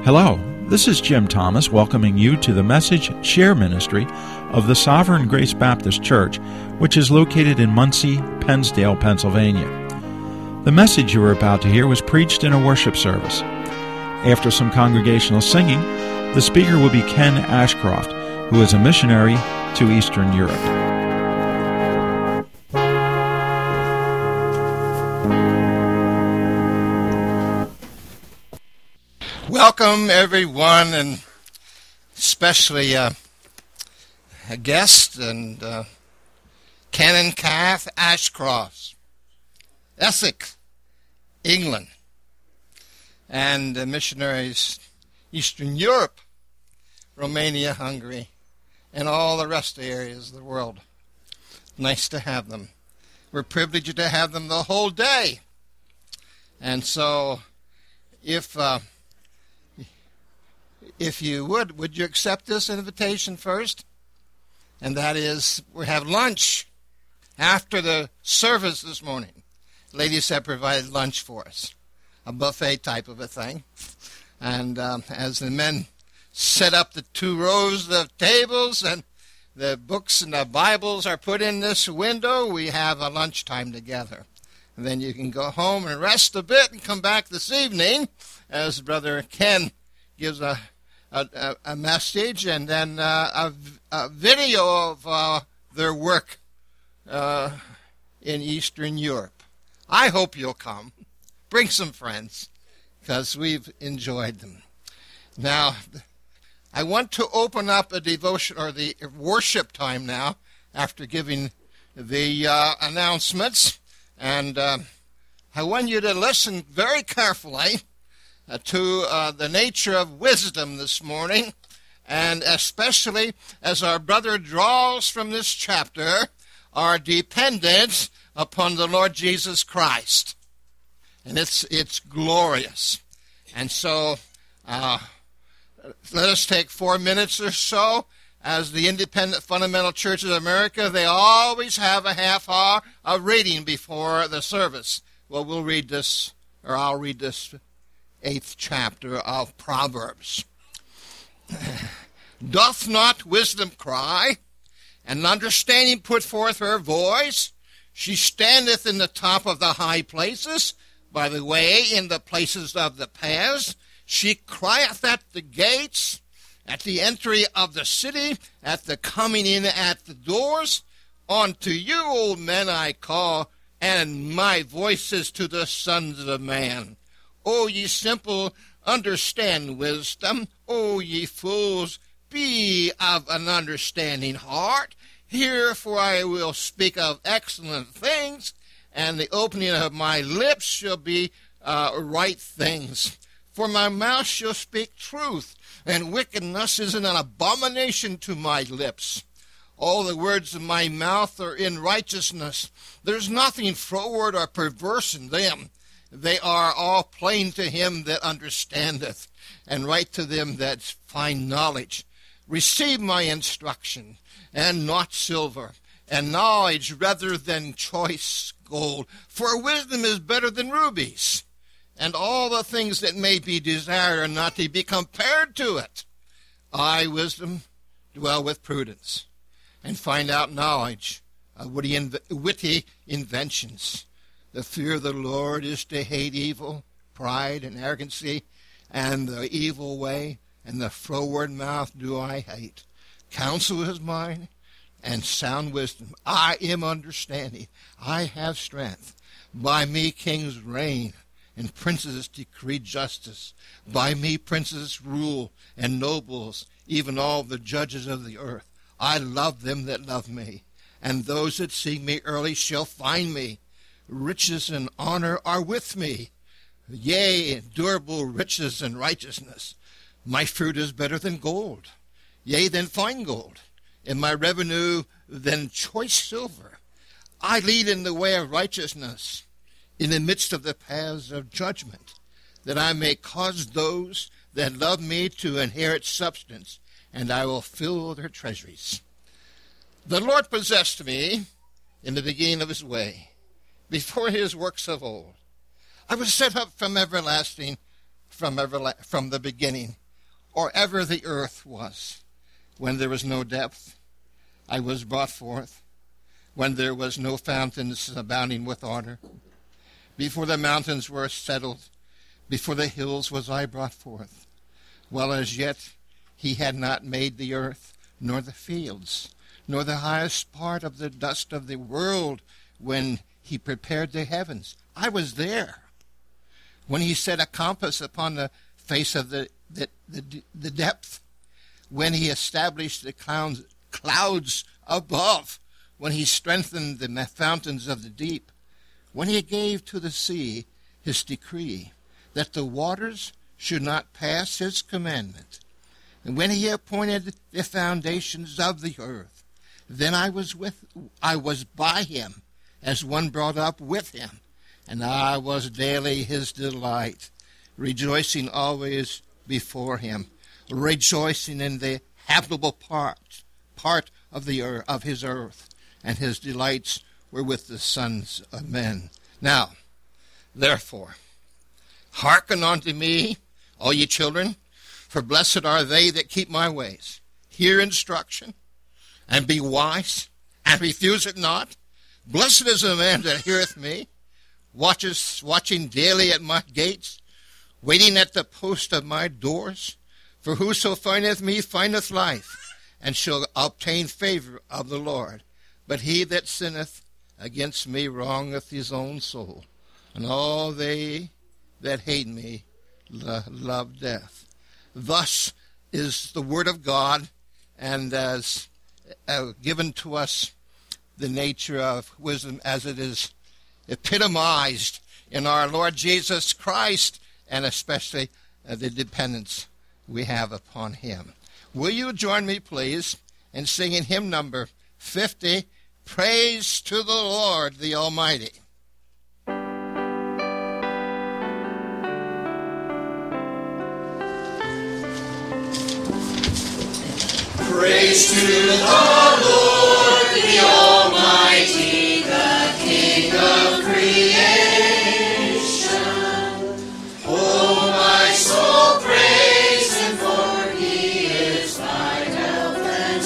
Hello, this is Jim Thomas welcoming you to the Message Share Ministry of the Sovereign Grace Baptist Church, which is located in Muncie, Pennsdale, Pennsylvania. The message you are about to hear was preached in a worship service. After some congregational singing, the speaker will be Ken Ashcroft, who is a missionary to Eastern Europe. Welcome, everyone, and especially a guest, and Ken and Kath Ashcroft, Essex, England, and missionaries Eastern Europe, Romania, Hungary, and all the rest of the areas of the world. Nice to have them. We're privileged to have them the whole day. And so, if you would you accept this invitation first? And that is, we have lunch after the service this morning. Ladies have provided lunch for us, a buffet type of a thing. And as the men set up the 2 rows of tables and the books and the Bibles are put in this window, we have a lunchtime together. And then you can go home and rest a bit and come back this evening as Brother Ken gives a message and then a video of their work in Eastern Europe. I hope you'll come. Bring some friends, because we've enjoyed them. Now, I want to open up a devotion or the worship time now after giving the announcements, and I want you to listen very carefully to the nature of wisdom this morning, and especially as our brother draws from this chapter our dependence upon the Lord Jesus Christ. And it's glorious. And so let us take 4 minutes or so. As the Independent Fundamental Church of America, they always have a half hour of reading before the service. Well, we'll read this, or I'll read this 8th chapter of Proverbs. Doth not wisdom cry, and understanding put forth her voice? She standeth in the top of the high places, by the way, in the places of the paths. She crieth at the gates, at the entry of the city, at the coming in at the doors. Unto you, old men, I call, and my voice is to the sons of man. O ye simple, understand wisdom. O ye fools, be of an understanding heart. Hear, for I will speak of excellent things, and the opening of my lips shall be right things. For my mouth shall speak truth, and wickedness is an abomination to my lips. All the words of my mouth are in righteousness. There's nothing froward or perverse in them. They are all plain to him that understandeth, and right to them that find knowledge. Receive my instruction, and not silver, and knowledge rather than choice gold. For wisdom is better than rubies, and all the things that may be desired are not to be compared to it. I, wisdom, dwell with prudence, and find out knowledge of witty inventions. The fear of the Lord is to hate evil, pride, and arrogancy, and the evil way, and the froward mouth do I hate. Counsel is mine, and sound wisdom. I am understanding. I have strength. By me kings reign, and princes decree justice. By me princes rule, and nobles, even all the judges of the earth. I love them that love me, and those that seek me early shall find me. Riches and honor are with me, yea, durable riches and righteousness. My fruit is better than gold, yea, than fine gold, and my revenue than choice silver. I lead in the way of righteousness, in the midst of the paths of judgment, that I may cause those that love me to inherit substance, and I will fill their treasuries. The Lord possessed me in the beginning of his way, before his works of old. I was set up from everlasting, from the beginning, or ever the earth was. When there was no depth, I was brought forth. When there was no fountains abounding with water. Before the mountains were settled, before the hills was I brought forth. While as yet he had not made the earth, nor the fields, nor the highest part of the dust of the world. When he prepared the heavens, I was there. When he set a compass upon the face of the depth, when he established the clouds above, when he strengthened the fountains of the deep, when he gave to the sea his decree, that the waters should not pass his commandment, and when he appointed the foundations of the earth, then I was by him, as one brought up with him, and I was daily his delight, rejoicing always before him, rejoicing in the habitable part of his earth, and his delights were with the sons of men. Now, therefore, hearken unto me, all ye children, for blessed are they that keep my ways. Hear instruction, and be wise, and refuse it not. Blessed is the man that heareth me, watching daily at my gates, waiting at the post of my doors. For whoso findeth me findeth life, and shall obtain favor of the Lord. But he that sinneth against me wrongeth his own soul, and all they that hate me love death. Thus is the word of God, and as given to us the nature of wisdom as it is epitomized in our Lord Jesus Christ, and especially the dependence we have upon him. Will you join me, please, in singing hymn number 50, Praise to the Lord the Almighty. Praise to the Lord the Almighty, the King of creation. Oh, my soul, praise him, for he is thy health and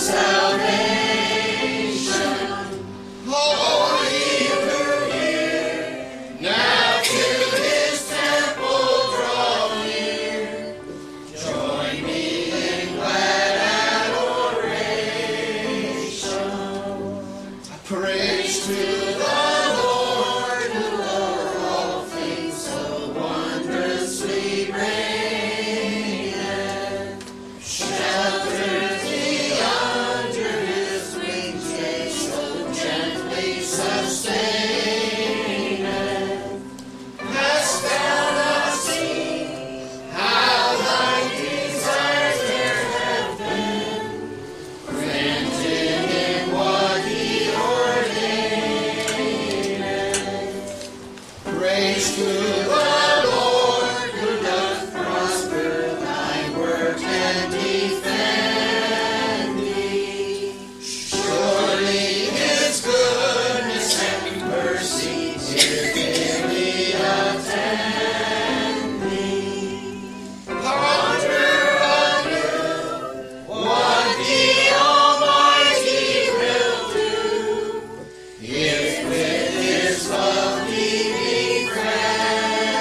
salvation. Oh, hear, now to his temple draw near. Join me in glad adoration. Praise to the Lord, who o'er all things so wondrously reigneth. Shelters thee under his wings, yea, so gently sustaineth. Hast thou not seen how thy desires there have been, granted in what he ordaineth? Praise to the Lord, who doth prosper thy work and defend thee. Surely his goodness and mercy here daily attend thee. Ponder anew what the Almighty will do, if with his love he befriend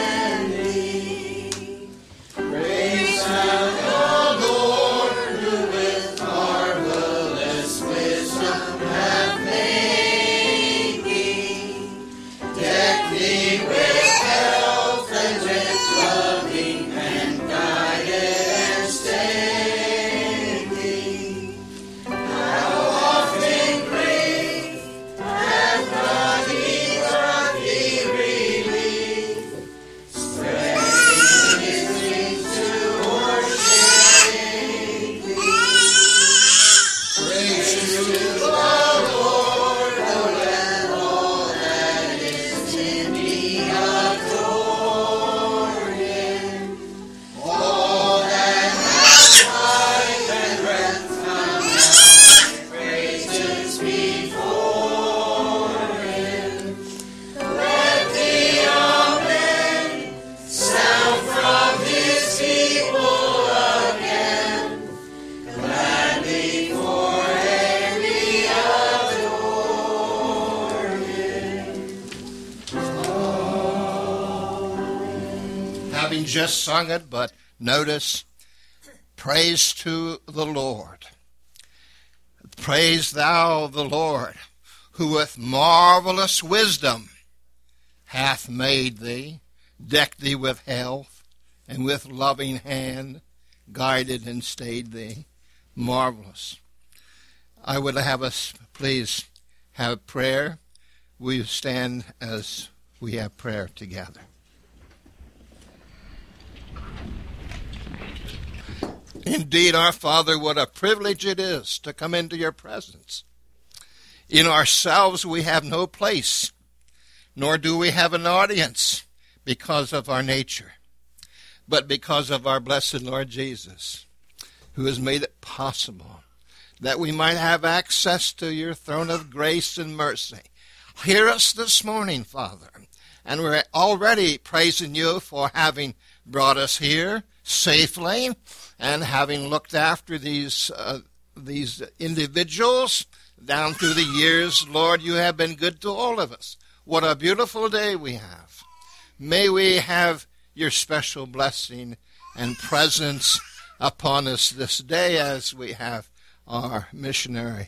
having just sung it, but notice, praise to the Lord. Praise thou the Lord, who with marvelous wisdom hath made thee, decked thee with health, and with loving hand guided and stayed thee. Marvelous. I would have us please have prayer. We stand as we have prayer together. Indeed, our Father, what a privilege it is to come into your presence. In ourselves we have no place, nor do we have an audience because of our nature, but because of our blessed Lord Jesus, who has made it possible that we might have access to your throne of grace and mercy. Hear us this morning, Father, and we're already praising you for having brought us here safely and having looked after these individuals down through the years. Lord, you have been good to all of us. What a beautiful day we have. May we have your special blessing and presence upon us this day as we have our missionary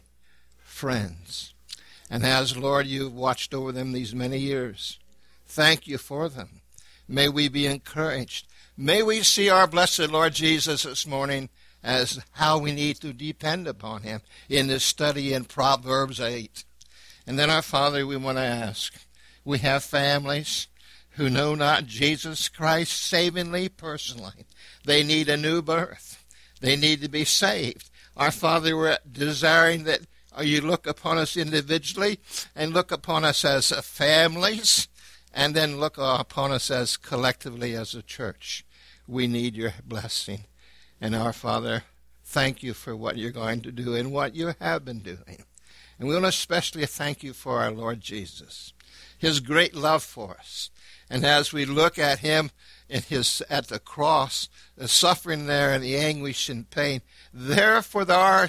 friends. And as, Lord, you've watched over them these many years, thank you for them. May we be encouraged. May we see our blessed Lord Jesus this morning as how we need to depend upon him in this study in Proverbs 8. And then, our Father, we want to ask, we have families who know not Jesus Christ savingly, personally. They need a new birth. They need to be saved. Our Father, we're desiring that you look upon us individually and look upon us as families and then look upon us as collectively as a church. We need your blessing. And our Father, thank you for what you're going to do and what you have been doing. And we want to especially thank you for our Lord Jesus, his great love for us. And as we look at him at the cross, the suffering there and the anguish and pain, there for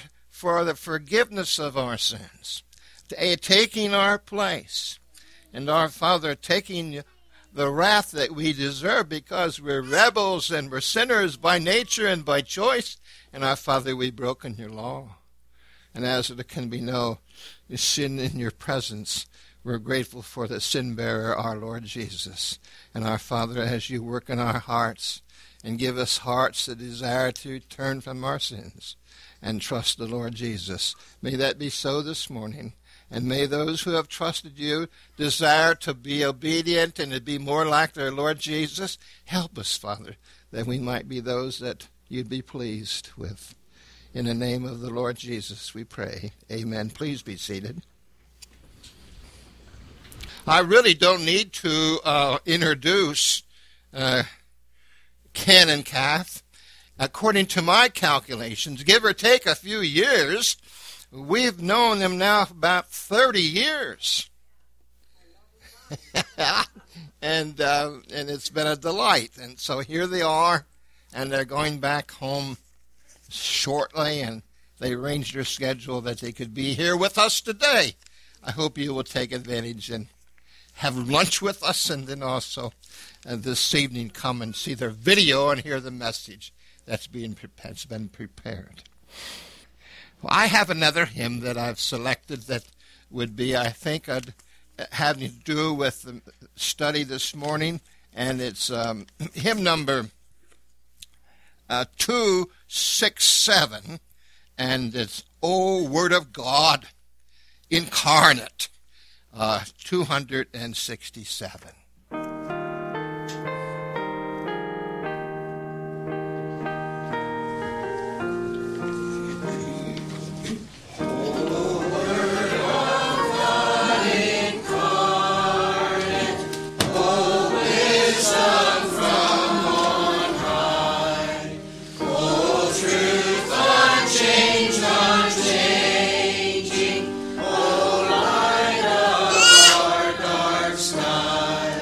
the forgiveness of our sins, taking our place, and our Father taking the wrath that we deserve because we're rebels and we're sinners by nature and by choice. And our Father, we've broken your law. And as there can be no sin in your presence, we're grateful for the sin bearer, our Lord Jesus. And our Father, as you work in our hearts and give us hearts that desire to turn from our sins and trust the Lord Jesus, may that be so this morning. And may those who have trusted you desire to be obedient and to be more like their Lord Jesus. Help us, Father, that we might be those that you'd be pleased with. In the name of the Lord Jesus, we pray. Amen. Please be seated. I really don't need to introduce Ken and Kath. According to my calculations, give or take a few years, we've known them now for about 30 years. and it's been a delight. And so here they are, and they're going back home shortly, and they arranged their schedule that they could be here with us today. I hope you will take advantage and have lunch with us, and then also this evening come and see their video and hear the message that's been prepared. Well, I have another hymn that I've selected that would be, I think, having to do with the study this morning, and it's hymn number 267, and it's O Word of God Incarnate, 267. Sky.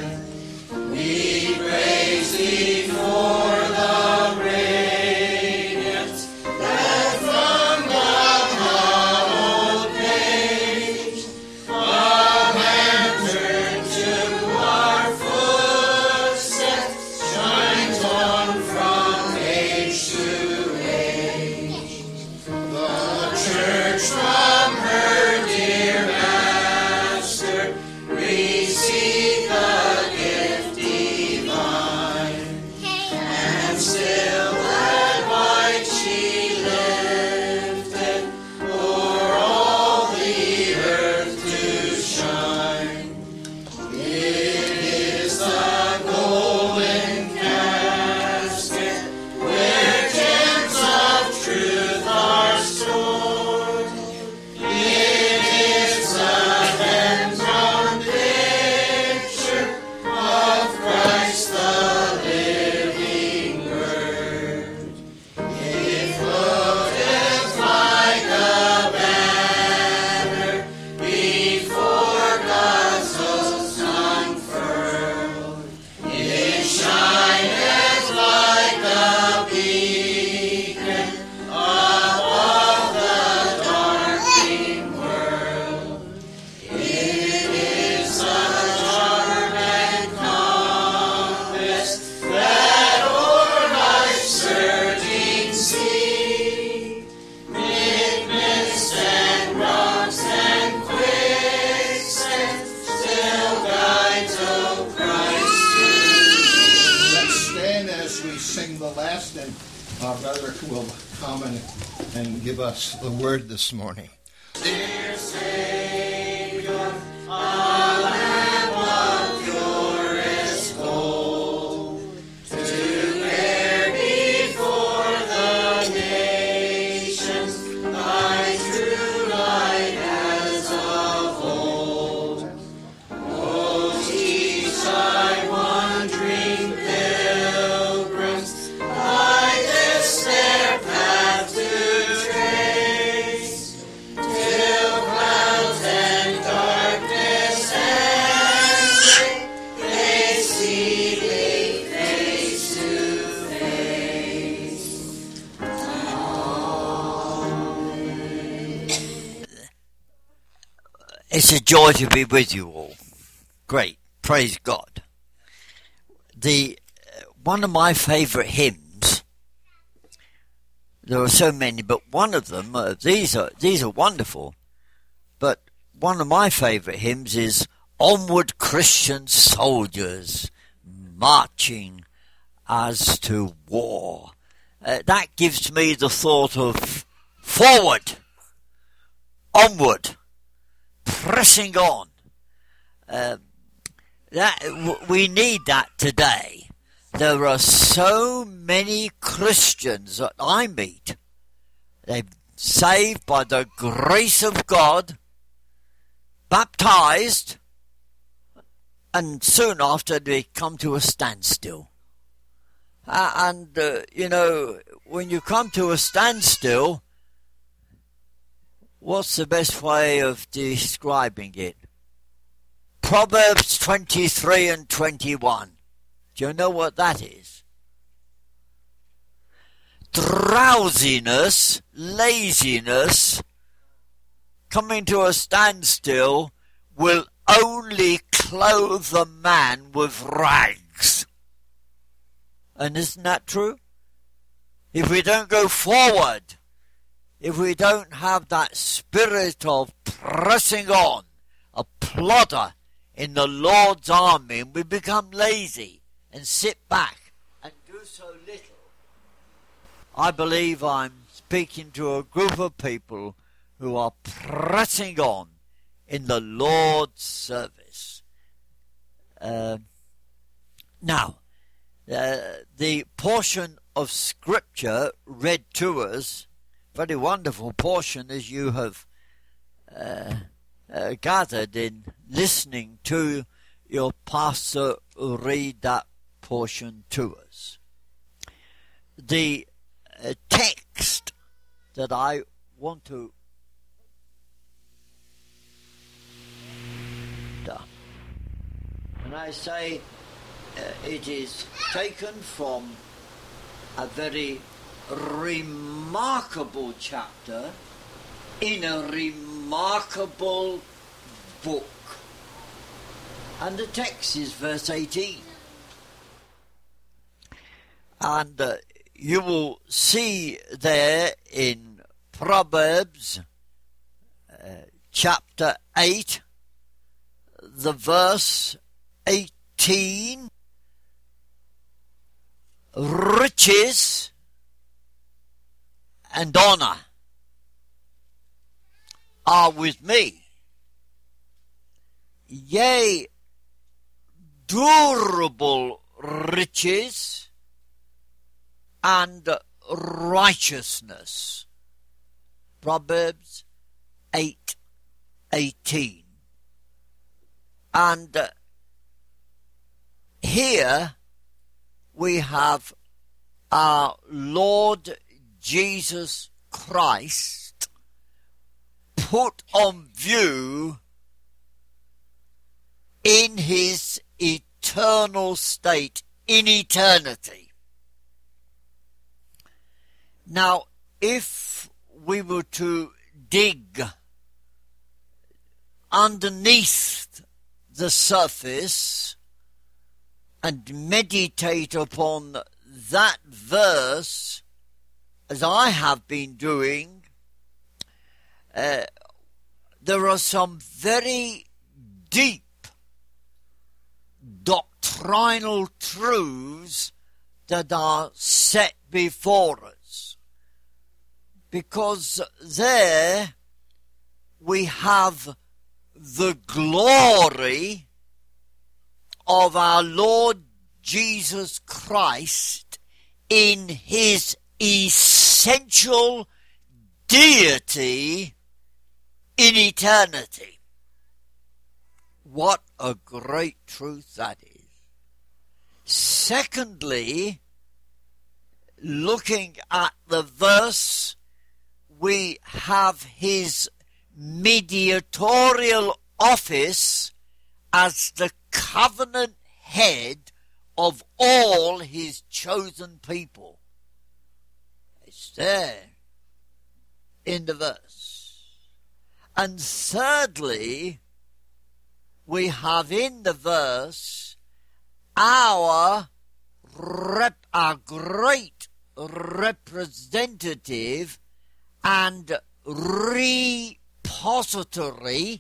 and our brother will come and give us the word this morning. Dear Savior, a lamb of purest gold, to bear before the nations thy true light as of old. Oh, teach thy wandering pilgrims by this their path to trace, till clouds and darkness and they see thee face to face. It's a joy to be with you all. Great. Praise God. One of my favourite hymns, there are so many, but one of them, these are wonderful, but one of my favourite hymns is Onward Christian Soldiers Marching as to War. That gives me the thought of forward, onward, pressing on. We need that today. There are so many Christians that I meet. They're saved by the grace of God, baptized, and soon after they come to a standstill. When you come to a standstill, what's the best way of describing it? Proverbs 23 and 21. Do you know what that is? Drowsiness, laziness, coming to a standstill will only clothe a man with rags. And isn't that true? If we don't go forward, if we don't have that spirit of pressing on, a plodder in the Lord's army, and we become lazy and sit back and do so little, I believe I'm speaking to a group of people who are pressing on in the Lord's service. Now, the portion of Scripture read to us, very wonderful portion, as you have gathered in listening to your pastor read that portion to us. The text that I want to and I say it is taken from a very remarkable chapter in a remarkable book. And the text is verse 18. And you will see there in Proverbs chapter 8, the verse 18, riches and honor are with me. Yea, durable riches and righteousness. Proverbs 8:18. And here we have our Lord Jesus Christ put on view in his eternal state, in eternity. Now, if we were to dig underneath the surface and meditate upon that verse, as I have been doing, there are some very deep doctrinal truths that are set before us, because there we have the glory of our Lord Jesus Christ in his essential deity in eternity. What a great truth that is. Secondly, looking at the verse, we have his mediatorial office as the covenant head of all his chosen people. It's there in the verse. And thirdly, we have in the verse our great representative and repository,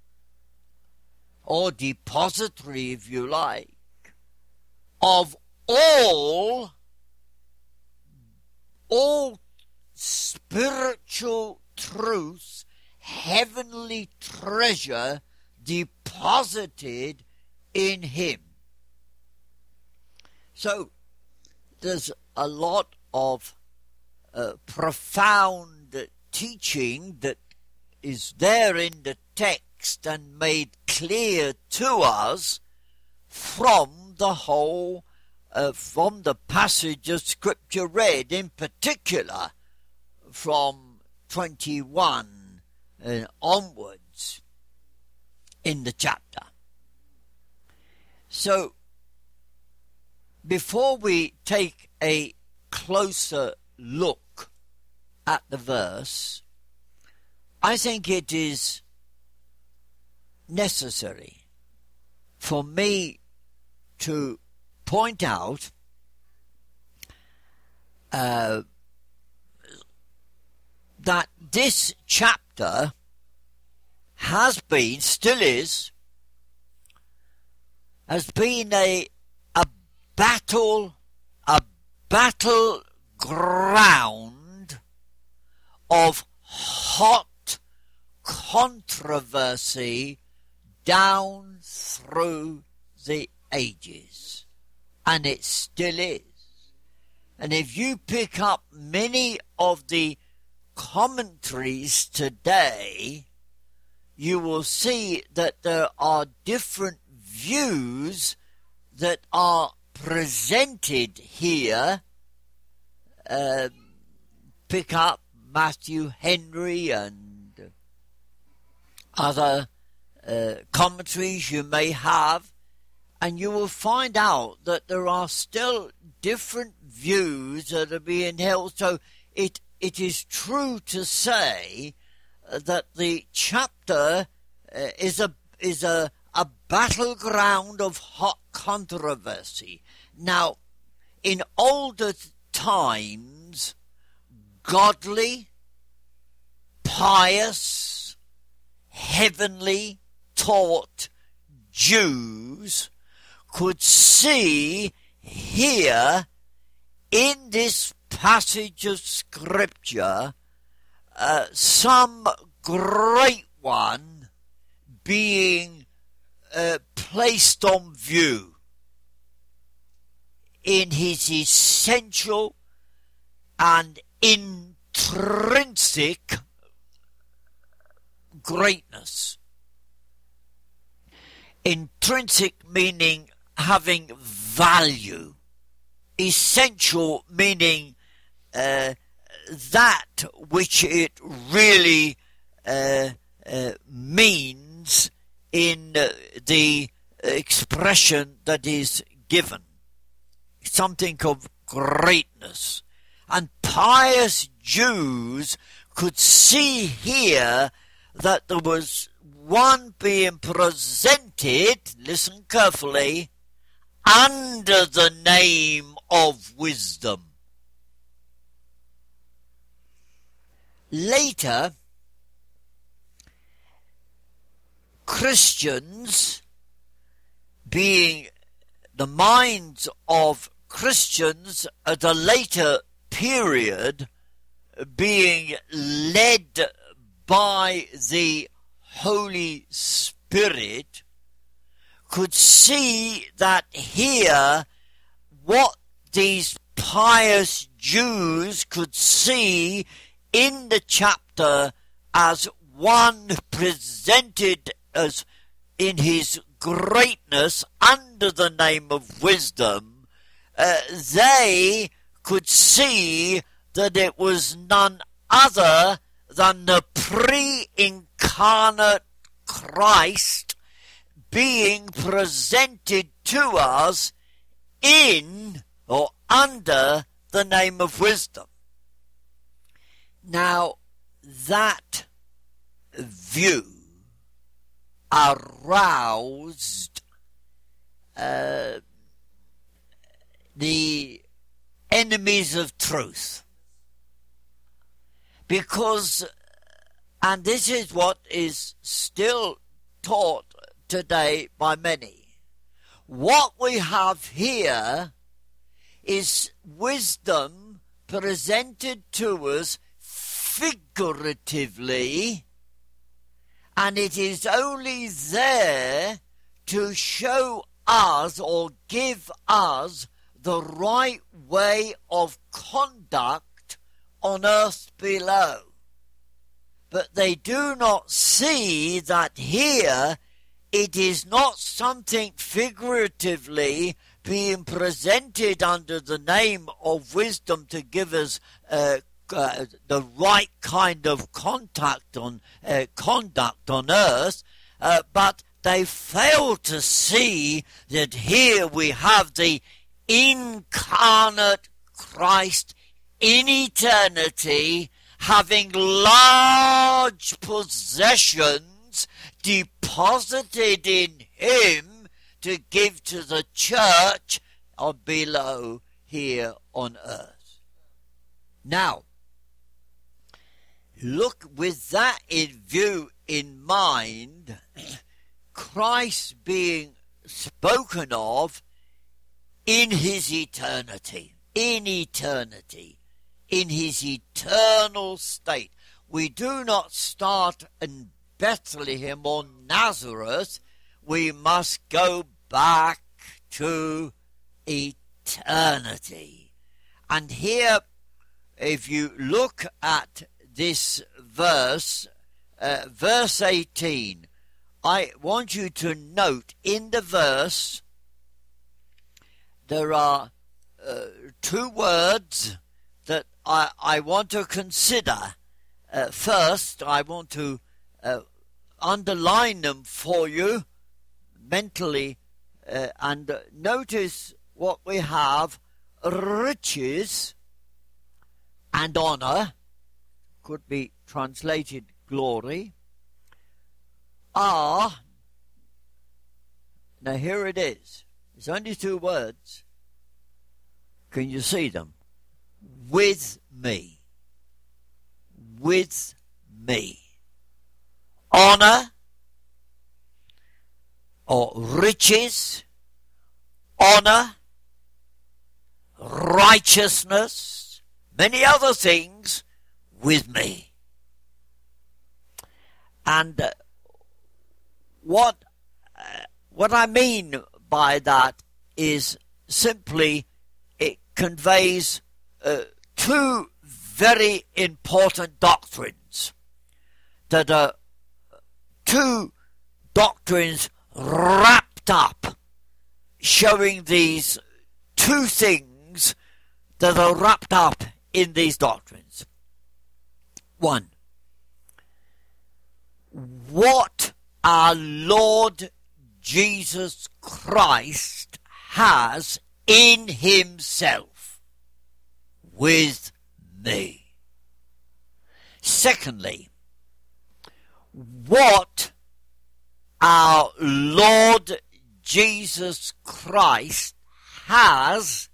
or depository if you like, of all spiritual truths, heavenly treasure deposited in him. So there's a lot of profound teaching that is there in the text and made clear to us from the whole, from the passage of Scripture read, in particular from 21 onwards in the chapter. So, before we take a closer look at the verse, I think it is necessary for me to point out that this chapter has been, still is, has been a battleground of hot controversy down through the ages. And it still is. And if you pick up many of the commentaries today, you will see that there are different views that are presented here. Pick up Matthew Henry and other commentaries you may have, and you will find out that there are still different views that are being held. So it is true to say that the chapter is a battleground of hot controversy. Now, in older times, godly, pious, heavenly taught Jews could see here in this passage of Scripture some great one being placed on view in his essential and intrinsic greatness. Intrinsic meaning having value. Essential meaning that which it really means in the expression that is given. Something of greatness. And pious Jews could see here that there was one being presented, listen carefully, under the name of wisdom. Later, Christians, being the minds of Christians at a later period, being led by the Holy Spirit, could see that here what these pious Jews could see in the chapter as one presented as in his greatness under the name of wisdom, they could see that it was none other than the pre-incarnate Christ being presented to us in or under the name of wisdom. Now, that view aroused the enemies of truth. Because, and this is what is still taught today by many, what we have here is wisdom presented to us figuratively, and it is only there to show us or give us the right way of conduct on earth below. But they do not see that here it is not something figuratively being presented under the name of wisdom to give us the right kind of conduct on earth, but they fail to see that here we have the incarnate Christ in eternity, having large possessions deposited in him to give to the church below here on earth. Now, look with that in view in mind, Christ being spoken of in his eternity, in his eternal state. We do not start in Bethlehem or Nazareth. We must go back to eternity. And here, if you look at this verse, verse 18, I want you to note in the verse there are two words that I want to consider. First, I want to underline them for you mentally, and notice what we have: riches and honor, could be translated glory, are, now here it is, it's only two words, can you see them? With me. With me. Honor, or riches, honor, righteousness, many other things, with me. And what I mean by that is simply it conveys two very important doctrines that are two doctrines wrapped up, showing these two things that are wrapped up in these doctrines. One, what our Lord Jesus Christ has in himself, with me. Secondly, what our Lord Jesus Christ has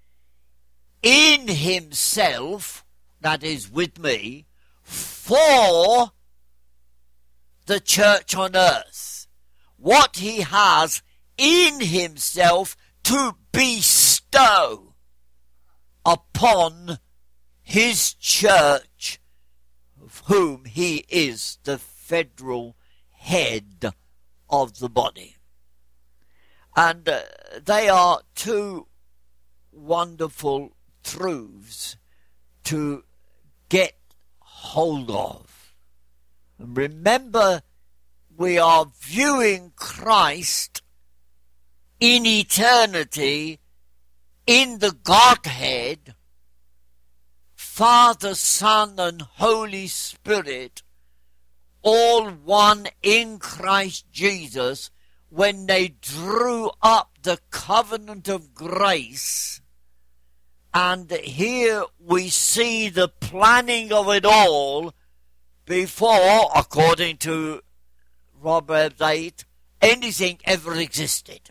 in himself, that is with me, for the church on earth. What he has in himself to bestow upon his church, of whom he is the federal head of the body. And they are two wonderful truths to get hold of. And remember, we are viewing Christ in eternity in the Godhead, Father, Son, and Holy Spirit, all one in Christ Jesus, when they drew up the covenant of grace. And here we see the planning of it all before, according to Proverbs 8, anything ever existed.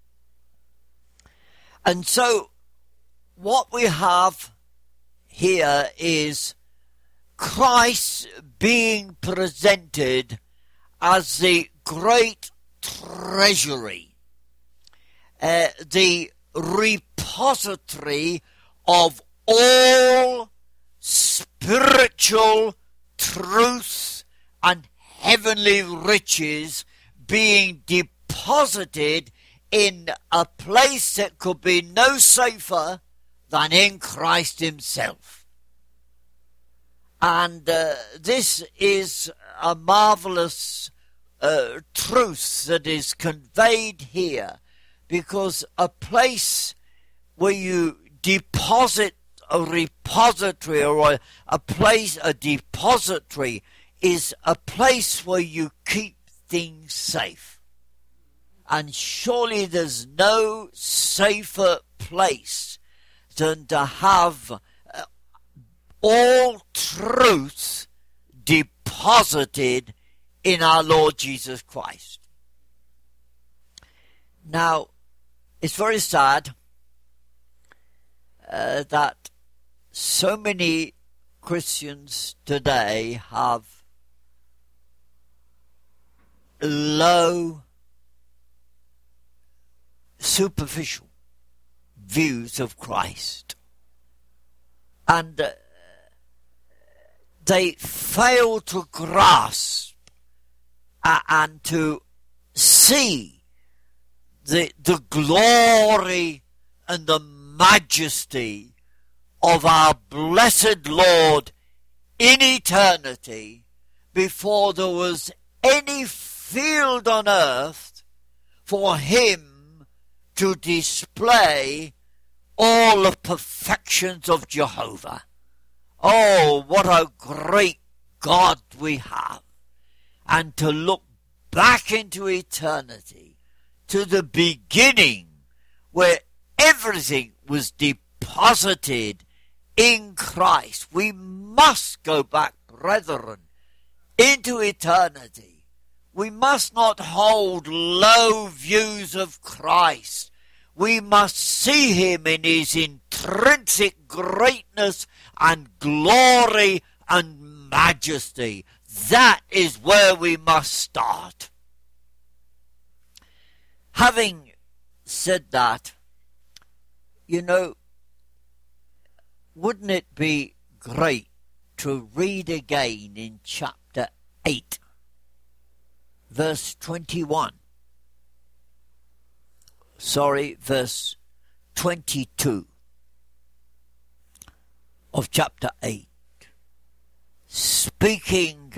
And so what we have here is Christ being presented as the great treasury, the repository of all spiritual truths and heavenly riches being deposited in a place that could be no safer than in Christ himself. And this is a marvelous truth that is conveyed here, because a place where you deposit a repository, or a depository is a place where you keep things safe. And surely there's no safer place than to have all truths deposited in our Lord Jesus Christ. Now, it's very sad that so many Christians today have low, superficial views of Christ, and they fail to grasp and to see the glory and the majesty of our blessed Lord in eternity, before there was any field on earth for him to display all the perfections of Jehovah. Oh, what a great God we have. And to look back into eternity, to the beginning, where everything was deposited in Christ. We must go back, brethren, into eternity. We must not hold low views of Christ. We must see him in his intrinsic greatness and glory and majesty. That is where we must start. Having said that, wouldn't it be great to read again in chapter 8, verse 21? Verse 22 of chapter 8. Speaking,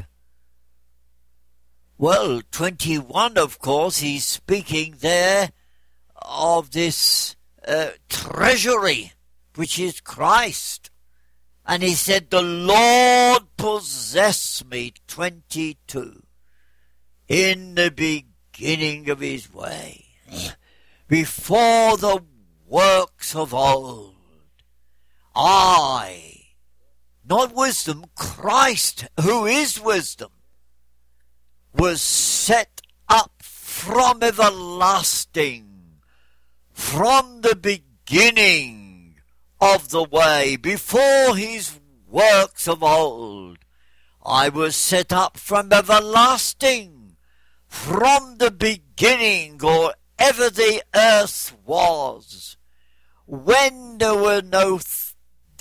21, of course, he's speaking there of this treasury, which is Christ. And he said, the Lord possessed me, 22, in the beginning of his way, before the works of old. I, not wisdom, Christ, who is wisdom, was set up from everlasting, from the beginning of the way, before his works of old. I was set up from everlasting, from the beginning, or ever the earth was, when there were no depths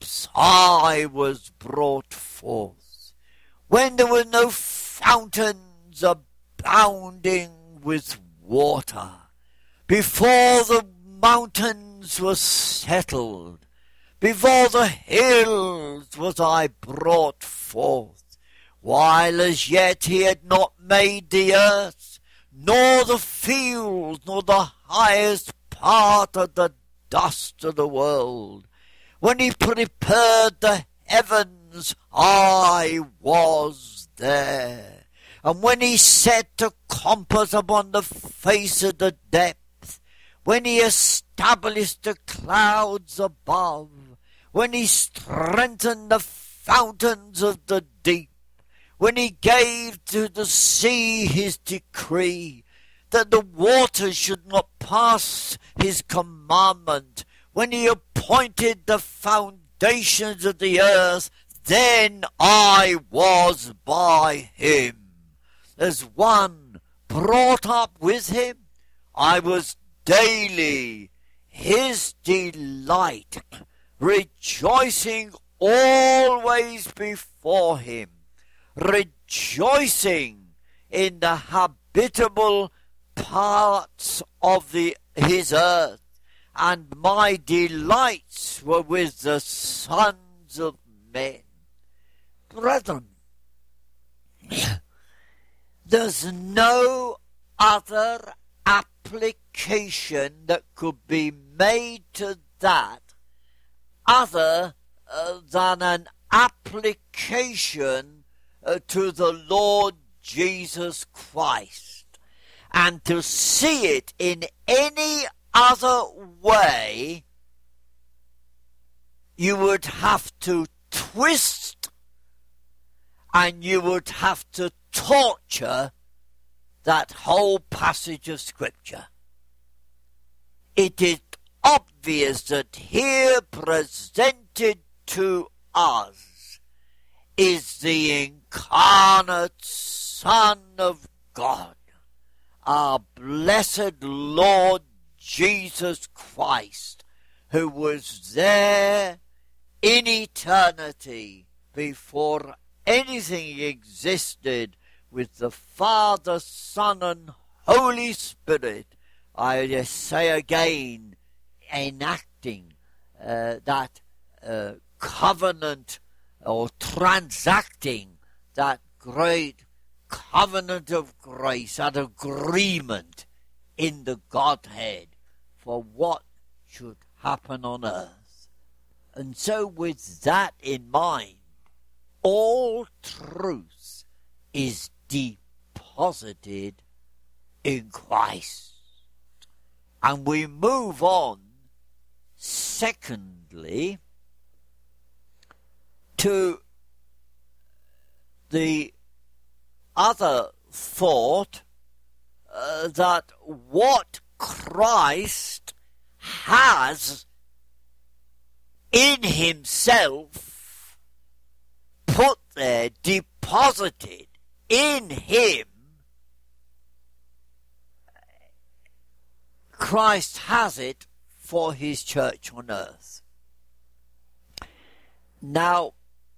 deeps I was brought forth, when there were no fountains abounding with water. Before the mountains were settled, before the hills was I brought forth, while as yet he had not made the earth, nor the fields, nor the highest part of the dust of the world. When he prepared the heavens, I was there. And when he set a compass upon the face of the depth, when he established the clouds above, when he strengthened the fountains of the deep, when he gave to the sea his decree, that the waters should not pass his commandment, when he appointed the foundations of the earth, then I was by him. As one brought up with him, I was daily his delight, rejoicing always before him, rejoicing in the habitable parts of his earth, and my delights were with the sons of men. Brethren, there's no other application that could be made to that other than an application to the Lord Jesus Christ. And to see it in any other way, you would have to twist and you would have to torture that whole passage of Scripture. It is obvious that here presented to us is the incarnate Son of God, our blessed Lord Jesus Christ, who was there in eternity before anything existed, with the Father, Son, and Holy Spirit, I say again, enacting that covenant, or transacting that great covenant of grace, that agreement in the Godhead for what should happen on earth. And so with that in mind, all truth is deposited in Christ. And we move on, secondly, to the other thought that what Christ has in himself, put there, deposited in him, Christ has it for his church on earth. Now,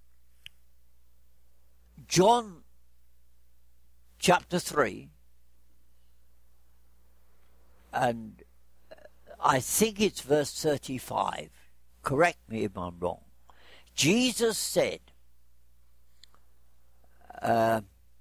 John chapter 3, and I think it's verse 35, correct me if I'm wrong. Jesus said, the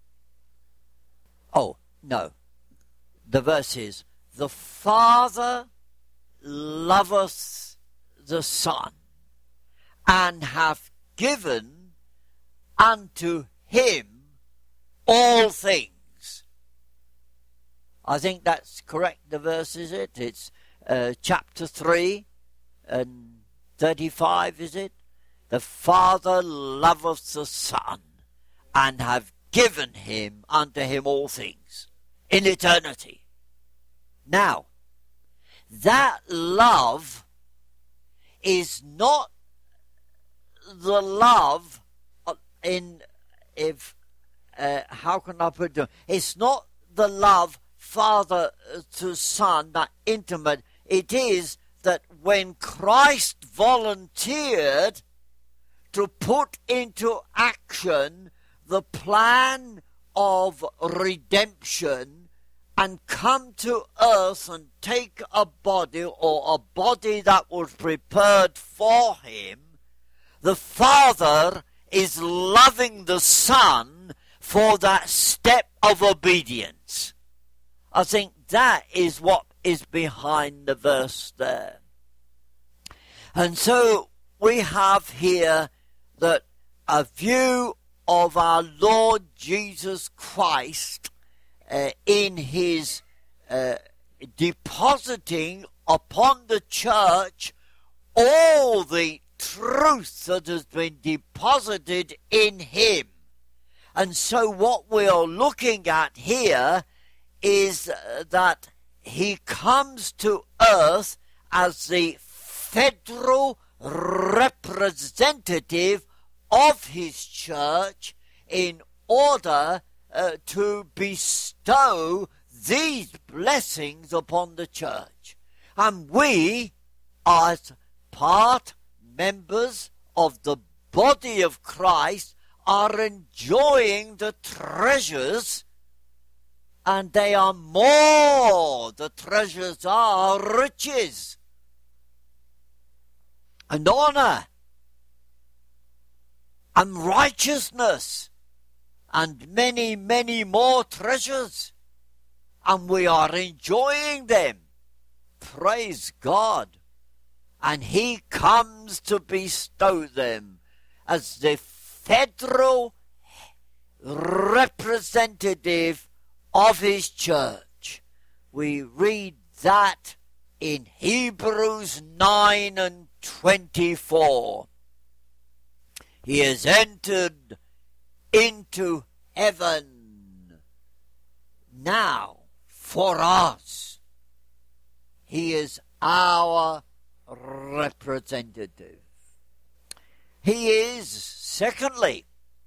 verse is, the Father loveth the Son, and hath given unto him all things. I think that's correct, the verse, is it? It's chapter 3 and 35, is it? The Father loveth the Son, and hath given him unto him all things in eternity. Now, that love is not the love how can I put it? It's not the love Father to Son, that intimate. It is that when Christ volunteered to put into action the plan of redemption and come to earth and take a body, or a body that was prepared for him, the Father is loving the Son for that step of obedience. I think that is what is behind the verse there. And so we have here that a view of our Lord Jesus Christ in his depositing upon the church all the truth that has been deposited in him. And so what we are looking at here is that he comes to earth as the federal representative of his church in order to bestow these blessings upon the church. And we, as members of the body of Christ, are enjoying the treasures, and they are more. The treasures are riches and honor and righteousness and many, many more treasures, and we are enjoying them. Praise God. And he comes to bestow them as the federal representative of his church. We read that in Hebrews 9:24. He has entered into heaven now for us. He is our representative. He is, secondly,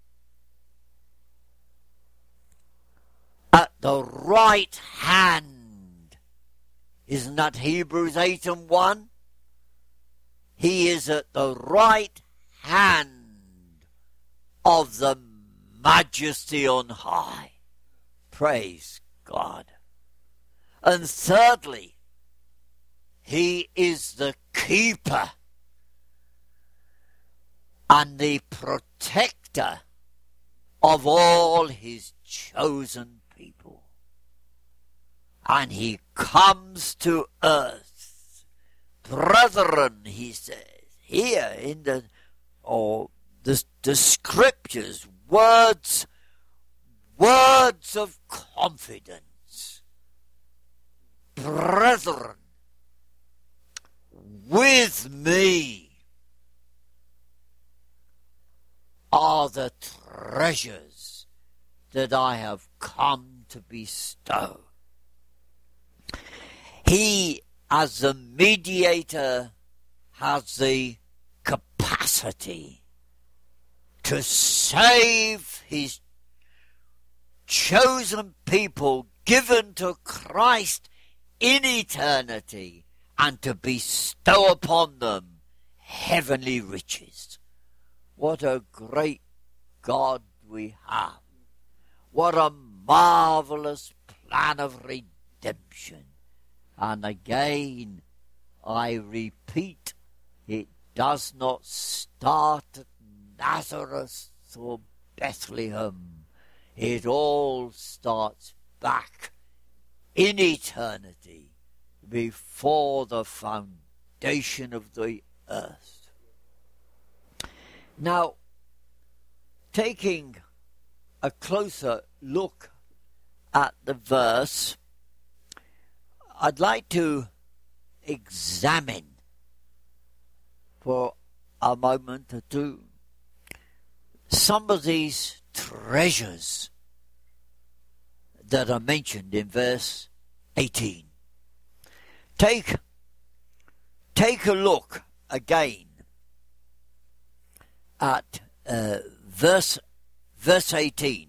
at the right hand. Isn't that Hebrews 8:1? He is at the right hand of the Majesty on high. Praise God. And thirdly, he is the keeper and the protector of all his chosen people. And he comes to earth. Brethren, he says, here in the scriptures, words of confidence. Brethren, with me are the treasures that I have come to bestow. He, as the mediator, has the capacity to save his chosen people given to Christ in eternity and to bestow upon them heavenly riches. What a great God we have. What a marvelous plan of redemption. And again, I repeat, it does not start at Nazareth or Bethlehem. It all starts back in eternity, before the foundation of the earth. Now, taking a closer look at the verse, I'd like to examine for a moment or two some of these treasures that are mentioned in verse 18. Take a look again at verse 18.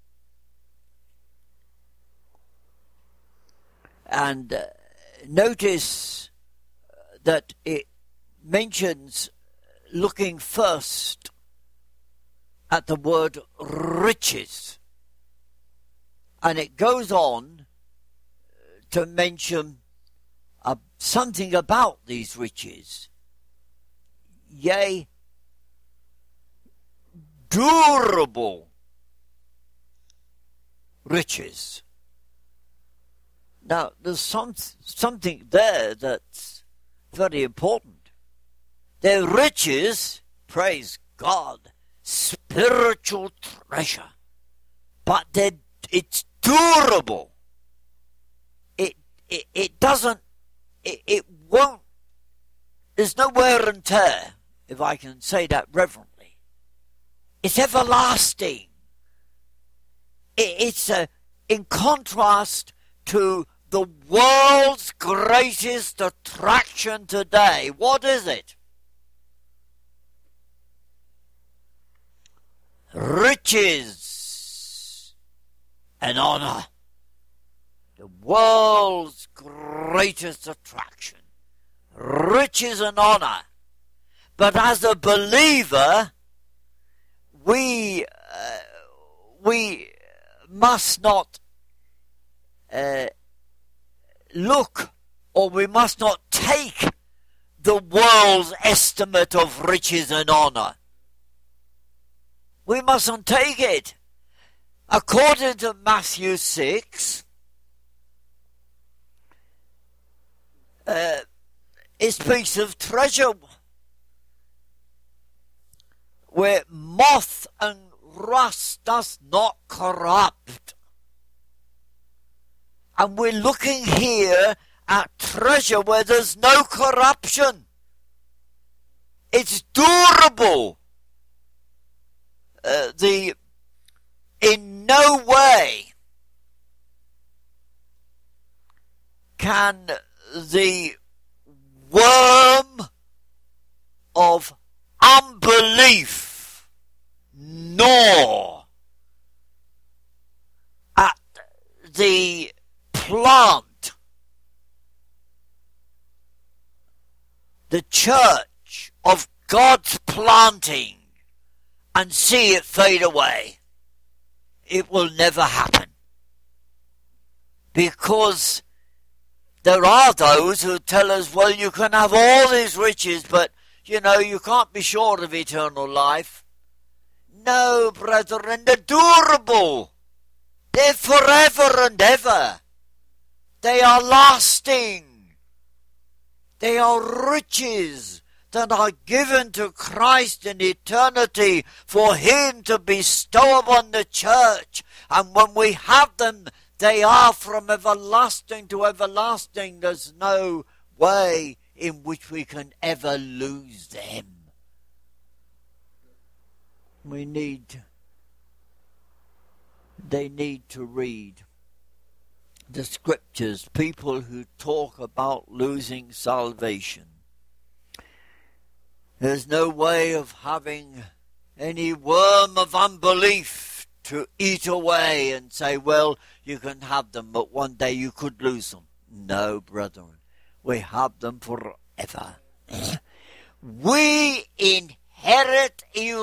And notice that it mentions looking first at the word riches. And it goes on to mention something about these riches. Yea, durable riches. Now, there's something there that's very important. They're riches, praise God, spiritual treasure, but it's durable. It doesn't, it won't, there's no wear and tear, if I can say that reverently. It's everlasting. It's in contrast to the world's greatest attraction today. What is it? Riches and honor. The world's greatest attraction. Riches and honor. But as a believer, we must not look, or we must not take the world's estimate of riches and honor. We mustn't take it. According to Matthew 6, it speaks of treasure where moth and rust does not corrupt. And we're looking here at treasure where there's no corruption. It's durable. In no way can the worm of unbelief gnaw at the plant, the church of God's planting, and see it fade away. It will never happen. Because there are those who tell us, well, you can have all these riches, but, you can't be sure of eternal life. No, brethren, they're durable. They're forever and ever. They are lasting. They are riches that are given to Christ in eternity for him to bestow upon the church. And when we have them, they are from everlasting to everlasting. There's no way in which we can ever lose them. They need to read the scriptures. People who talk about losing salvation. There's no way of having any worm of unbelief to eat away and say, well, you can have them, but one day you could lose them. No, brethren, we have them forever. We inherit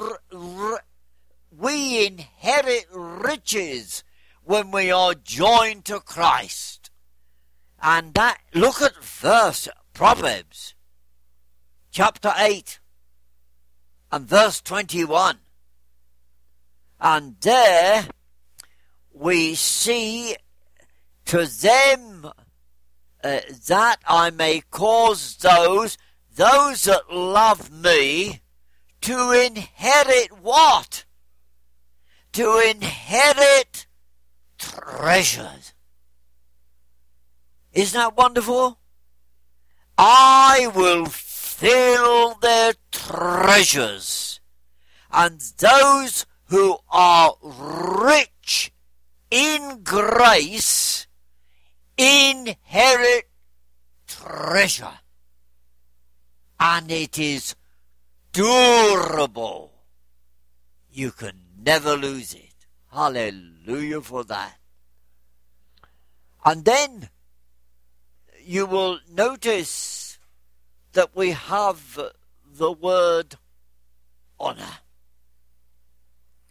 riches when we are joined to Christ. And that, look at verse Proverbs chapter 8 and verse 21. And there we see, to them that I may cause those that love me to inherit what? To inherit treasures. Isn't that wonderful? I will fill their treasures, and those who are rich in grace inherit treasure, and it is durable. You can never lose it. Hallelujah for that. And then you will notice that we have the word honor.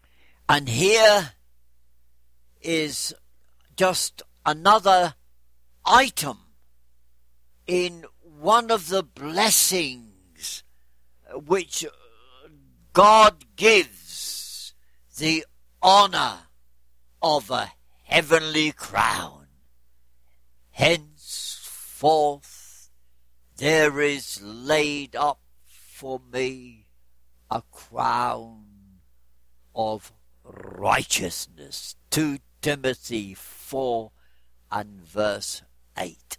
And here is just another item in one of the blessings which God gives, the honor of a heavenly crown. Henceforth there is laid up for me a crown of righteousness. 2 Timothy 4 and verse 8.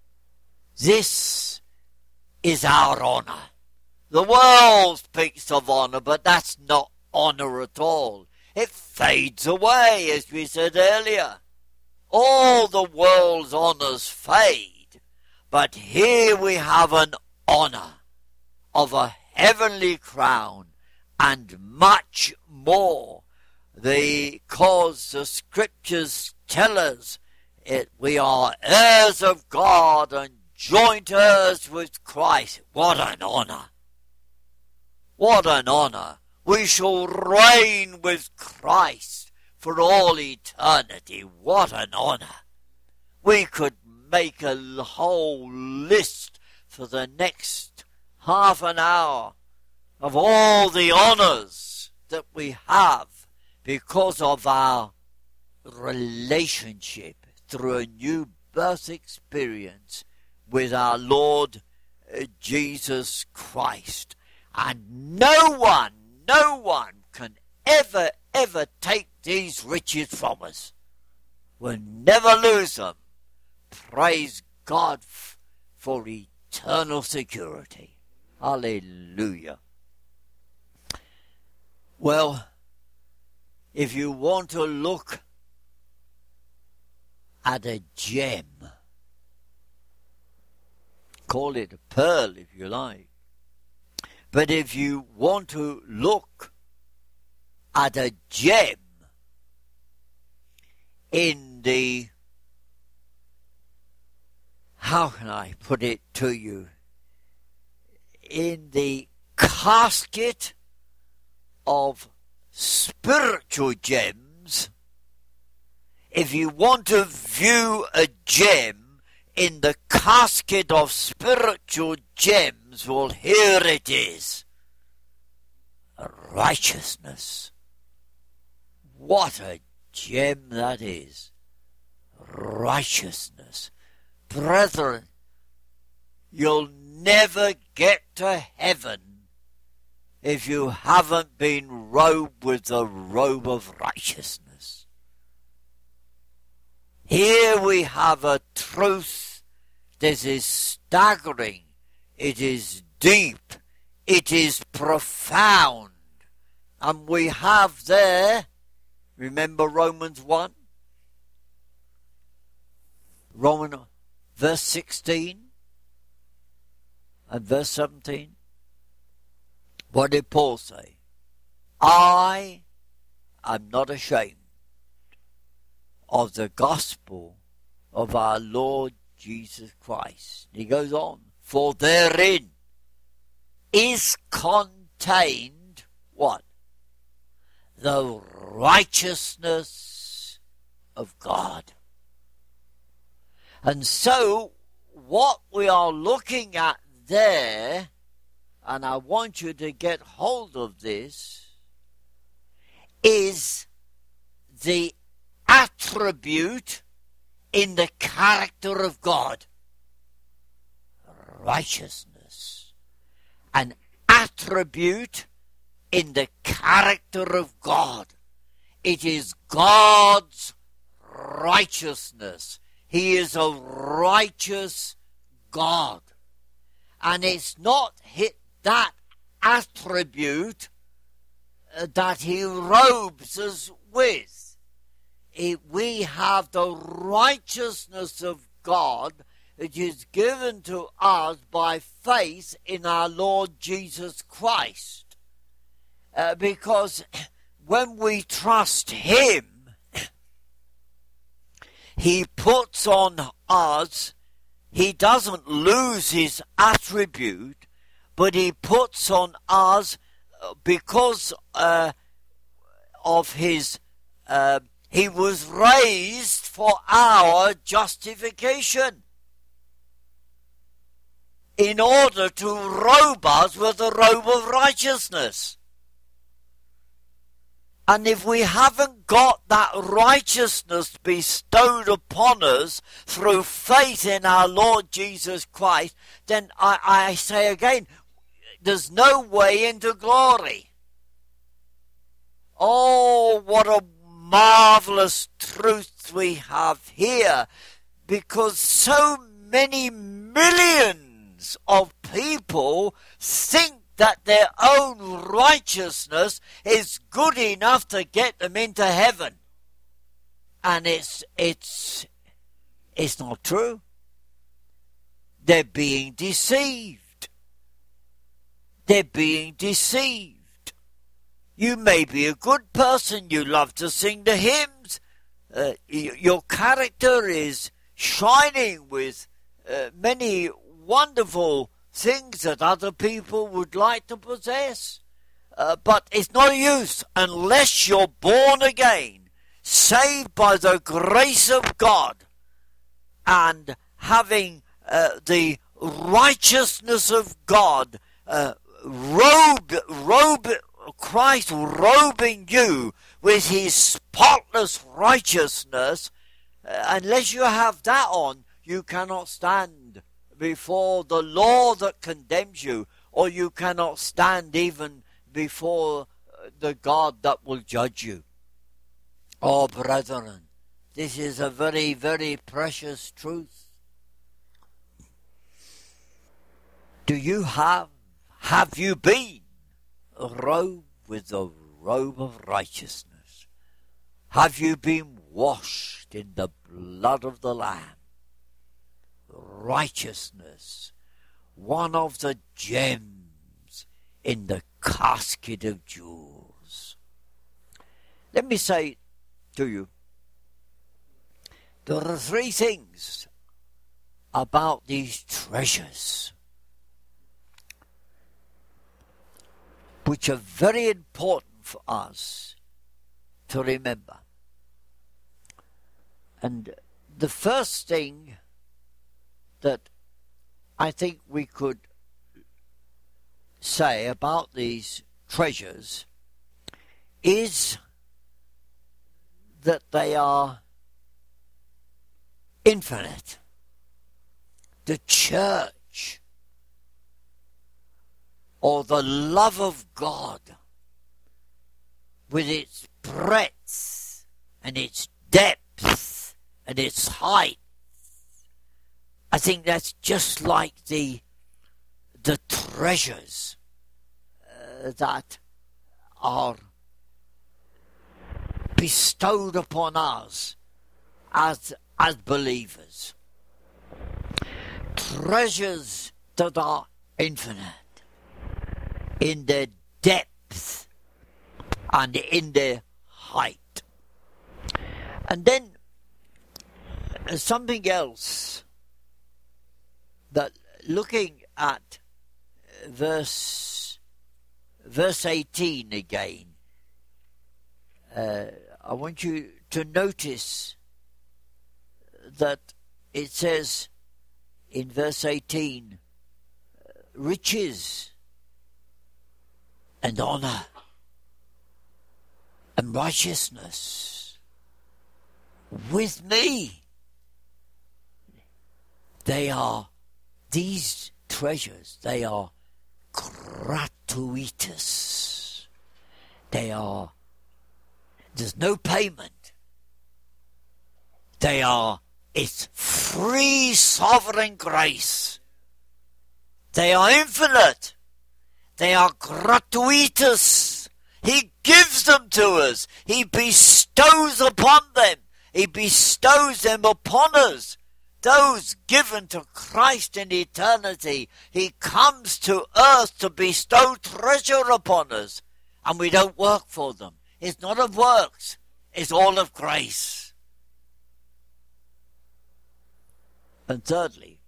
This is our honor. The world speaks of honor, but that's not honor at all. It fades away, as we said earlier. All the world's honors fade, but here we have an honor of a heavenly crown and much more, because the scriptures tell us we are heirs of God and joint heirs with Christ. What an honor! What an honor! We shall reign with Christ for all eternity. What an honor! We could make a whole list for the next half an hour of all the honors that we have because of our relationship through a new birth experience with our Lord Jesus Christ. And no one can ever take these riches from us. We'll never lose them. Praise God for eternal security. Hallelujah. Well, if you want to look at a gem, call it a pearl if you like, but if you want to look at a gem in the, how can I put it to you, in the casket of spiritual gems, if you want to view a gem in the casket of spiritual gems, well, here it is. Righteousness. What a gem that is. Righteousness. Brethren, you'll never get to heaven if you haven't been robed with the robe of righteousness. Here we have a truth that is staggering. It is deep. It is profound. And we have there, remember Romans 1? Romans verse 16 and verse 17. What did Paul say? I am not ashamed of the gospel of our Lord Jesus Christ. He goes on, for therein is contained what? The righteousness of God. And so, what we are looking at there, and I want you to get hold of this, is the attribute in the character of God. Righteousness. An attribute in the character of God. It is God's righteousness. He is a righteous God. And it's not that attribute that he robes us with. We have the righteousness of God that is given to us by faith in our Lord Jesus Christ. Because when we trust him, he puts on us, he doesn't lose his attribute, but he puts on us, because of his, he was raised for our justification, in order to robe us with the robe of righteousness. And if we haven't got that righteousness bestowed upon us through faith in our Lord Jesus Christ, then I say again, there's no way into glory. Oh, what a marvelous truth we have here, because so many millions of people think that their own righteousness is good enough to get them into heaven. And it's not true. They're being deceived. They're being deceived. You may be a good person. You love to sing the hymns. Your character is shining with many wonderful things that other people would like to possess. But it's no use unless you're born again, saved by the grace of God, and having the righteousness of God, Christ robing you with his spotless righteousness. Unless you have that on, you cannot stand before the law that condemns you, or you cannot stand even before the God that will judge you. Oh, brethren, this is a very, very precious truth. Have you been robed with the robe of righteousness? Have you been washed in the blood of the Lamb? Righteousness, one of the gems in the casket of jewels. Let me say to you, there are three things about these treasures which are very important for us to remember. And the first thing that I think we could say about these treasures is that they are infinite. The church, or the love of God, with its breadth and its depth and its height, I think that's just like the treasures that are bestowed upon us as believers. Treasures that are infinite in their depth and in their height. And then something else, that looking at verse 18 again, I want you to notice that it says in verse 18, riches and honor and righteousness with me. These treasures, they are gratuitous. There's no payment. It's free sovereign grace. They are infinite. They are gratuitous. He gives them to us. He bestows upon them. He bestows them upon us. Those given to Christ in eternity. He comes to earth to bestow treasure upon us. And we don't work for them. It's not of works. It's all of grace. And thirdly,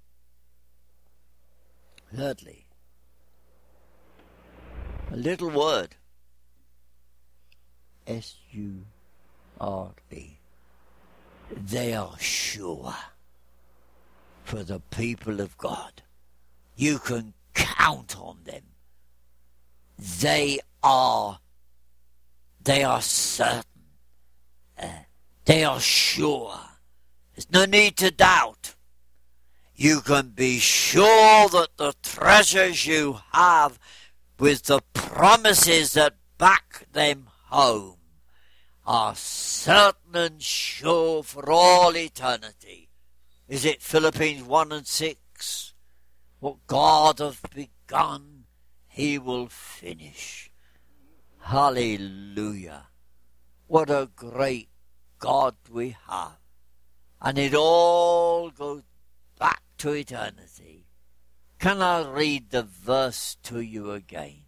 a little word S-U-R-E. They are sure for the people of God. You can count on them. They are certain. They are sure. There's no need to doubt. You can be sure that the treasures you have with the promises that back them home are certain and sure for all eternity. Is it Philippians 1:6? What God hath begun, he will finish. Hallelujah. What a great God we have. And it all goes back to eternity. Can I read the verse to you again?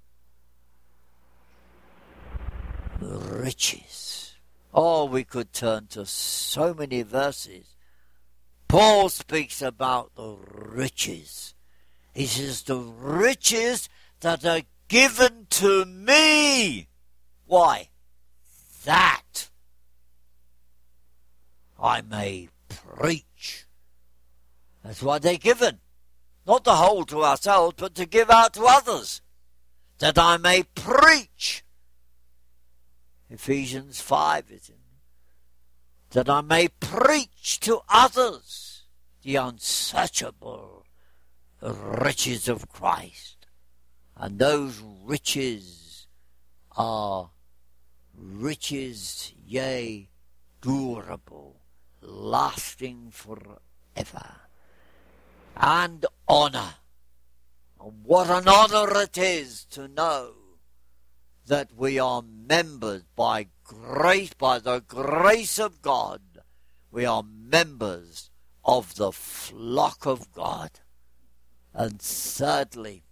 Riches. Oh, we could turn to so many verses. Paul speaks about the riches. He says, the riches that are given to me. Why? That I may preach. That's why they're given. Not to hold to ourselves, but to give out to others. That I may preach. Ephesians 5 is in. That I may preach to others the unsearchable riches of Christ. And those riches are riches, yea, durable, lasting forever. And honor. And what an honor it is to know that we are members by grace, by the grace of God, we are members of the flock of God. And thirdly,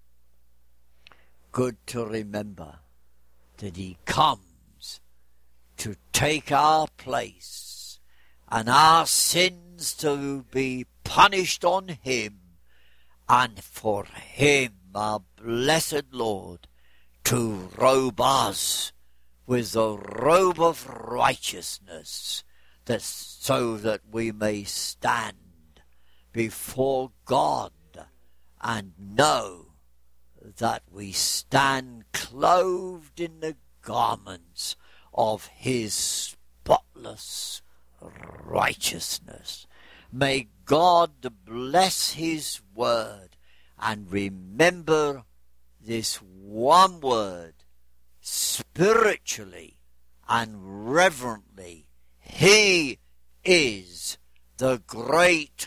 good to remember that he comes to take our place and our sins to be punished on him, and for him, our blessed Lord, to robe us with the robe of righteousness, that so that we may stand before God and know that we stand clothed in the garments of his spotless righteousness. May God bless his word, and remember this one word spiritually and reverently. He is the great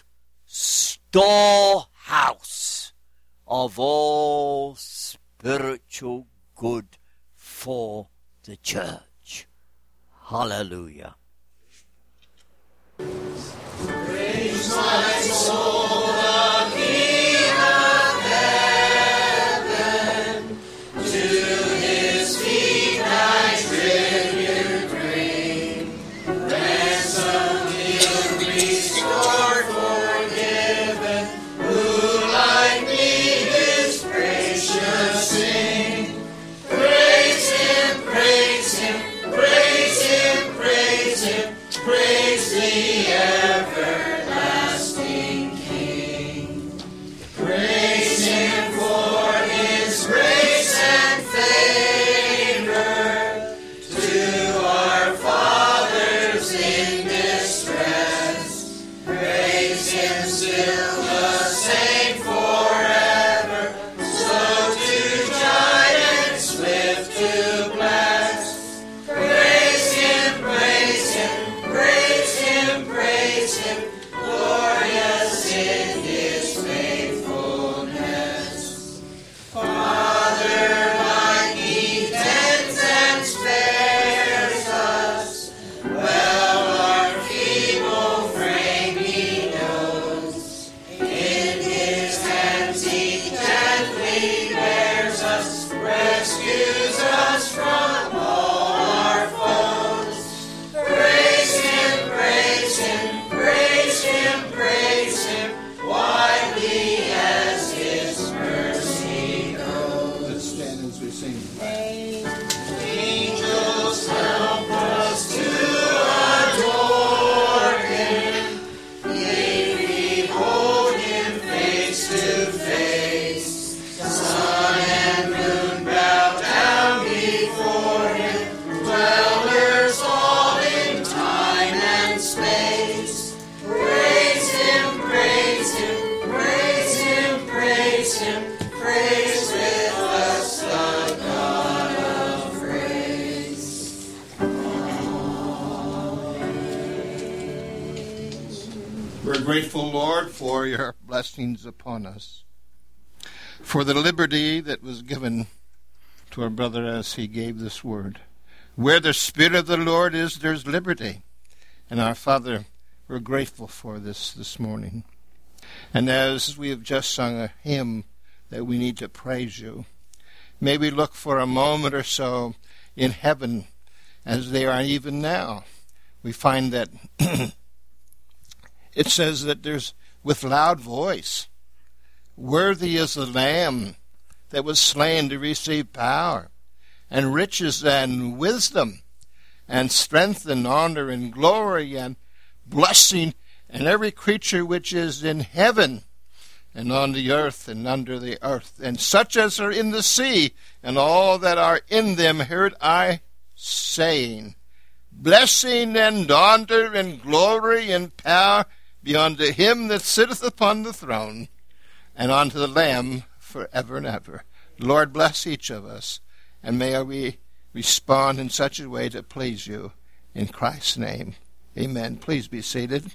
storehouse of all spiritual good for the church. Hallelujah. Praise my soul, the King of heaven. To his feet thy tribute bring. Ransom healed, restored, forgiven. Who like me his praise should sing? Praise him, praise him, praise him, praise him, praise the everlasting King. Praise him for his grace and favor to our fathers in distress. Praise him still the same forever, slow to giants, swift to bless. Praise him, praise him, praise him, praise him, glorious in his faithfulness. Father, like he tends and spares us, well our feeble frame he knows. In his hands he gently bears us, rescues us from all our foes. Praise him, praise him, praise him, praise him, widely as his mercy goes. Let's stand as we sing. Angels grateful, Lord, for your blessings upon us, for the liberty that was given to our brother as he gave this word. Where the Spirit of the Lord is, there's liberty. And our Father, we're grateful for this morning. And as we have just sung a hymn that we need to praise you, may we look for a moment or so in heaven as they are even now. We find that it says that there's, with loud voice, worthy is the Lamb that was slain to receive power, and riches and wisdom, and strength and honor and glory and blessing, and every creature which is in heaven and on the earth and under the earth, and such as are in the sea, and all that are in them, heard I saying, blessing and honor and glory and power be unto him that sitteth upon the throne, and unto the Lamb forever and ever. Lord, bless each of us, and may we respond in such a way to please you. In Christ's name, amen. Please be seated.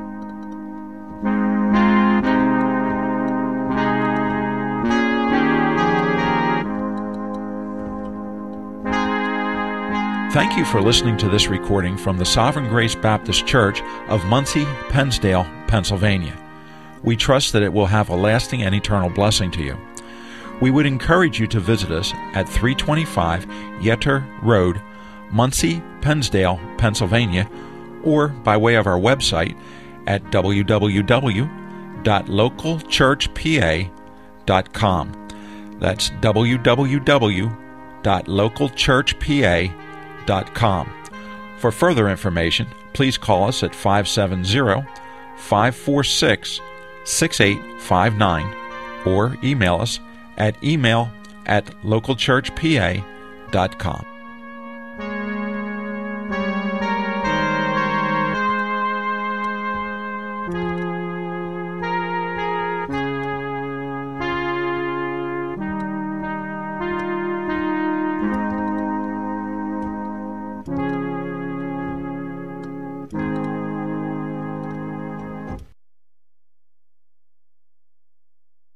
Thank you for listening to this recording from the Sovereign Grace Baptist Church of Muncie, Pennsdale, Pennsylvania. We trust that it will have a lasting and eternal blessing to you. We would encourage you to visit us at 325 Yetter Road, Muncie, Pennsdale, Pennsylvania, or by way of our website at www.localchurchpa.com. That's www.localchurchpa.com. For further information, please call us at 570-546-6859 or email us at email@localchurchpa.com.